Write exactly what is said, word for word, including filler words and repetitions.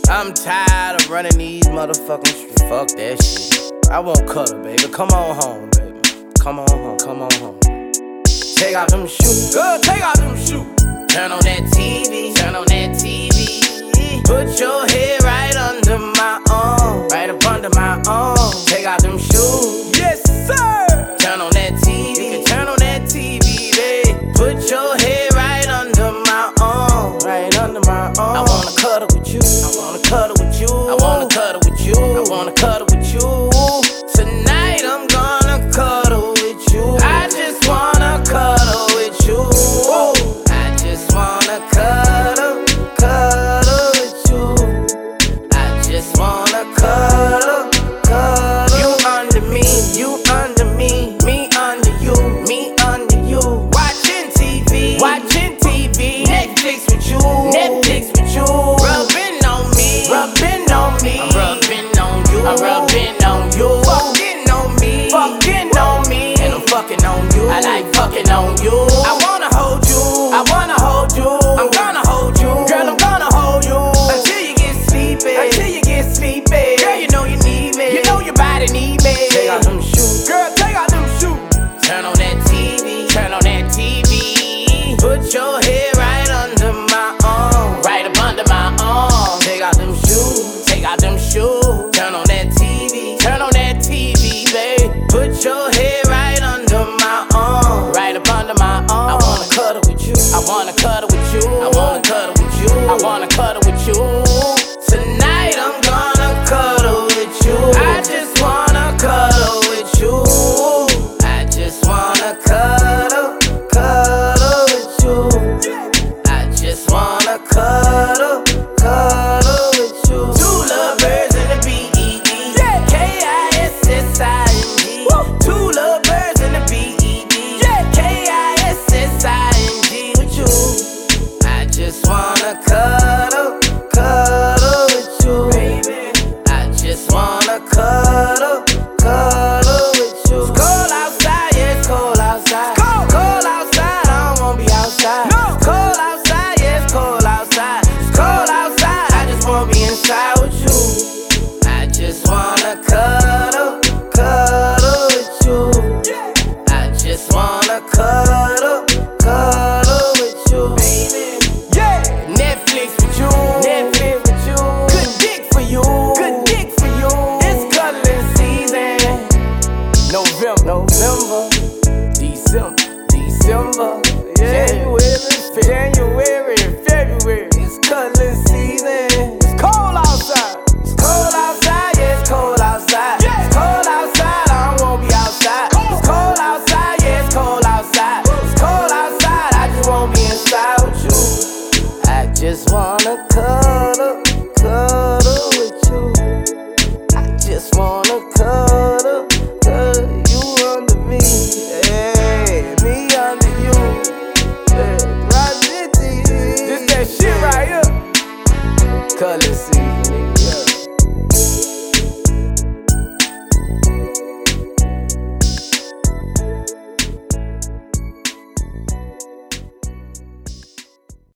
I'm tired of running these motherfucking streets. Fuck that shit. I won't cut her, baby. Come on home, baby. Come on home, come on home. Take out them shoes, girl, take out them shoes. Turn on that T V, turn on that T V. Put your head right under my arm, right up under my arm. Take out them shoes, yes sir. Turn on that T V, you can turn on that T V, babe. Put your head right under my arm, right under my arm. I wanna cuddle with you, I wanna cuddle with you, I wanna cuddle with you, I wanna cuddle with you. Tonight I'm gonna cuddle with you. I just wanna cuddle with you. I just wanna cuddle, cuddle with you. I just wanna cuddle, cuddle. You under me, you under me, me under you, me under you. Watching T V, watching T V. Netflix with you, Netflix with you. Rubbing on me, rubbing on me. I'm rubbing on you, I'm rubbing on you. Fucking on me, fucking on me. And I'm fucking on you, I like fucking on you. I wanna hold you, I wanna hold you. I'm gonna hold you, girl, I'm gonna hold you until you get sleepy, until you get sleepy. Girl, you know you need me, you know your body need me. Take out them shoes, girl, take out them shoes. Turn on that T V, turn on that T V. Put your head right under my arm, right up under my arm. Take out them shoes, take out them shoes. Turn on that T V, turn on that T V, babe. Put your head right under my arm, right up under my arm. I wanna cuddle with you, I wanna cuddle with you, I wanna cuddle with you, I wanna cuddle with you. Tonight I'm gonna cuddle with you. I just wanna cuddle with you. I just wanna cuddle, cuddle with you. I just wanna cuddle, cuddle with you. Two lovebirds in the B E D, K I S S I N G. Two lovebirds in the B E D, K I S S I N G with you. I just wanna cuddle, cuddle with you, baby. I just wanna cuddle, cuddle with you. It's cold outside, yeah, it's cold outside. It's cold, cold outside, I don't wanna be outside. No. It's cold outside, yeah, it's cold outside. It's cold outside, I just wanna be inside with you. I just wanna cuddle, cuddle with you. I just wanna cuddle, cuddle with you, baby. Yeah, Netflix with you, Netflix with you. Good dick for you, good dick for you. It's cuddling season. November, November, December, December, yeah. January, January, February. It's cuddling season. It's cold outside. It's cold outside, yeah, it's cold outside. It's cold outside, I don't wanna be outside. It's cold outside, yeah, it's cold outside. It's cold outside, I just wanna be inside with you. I just wanna cuddle.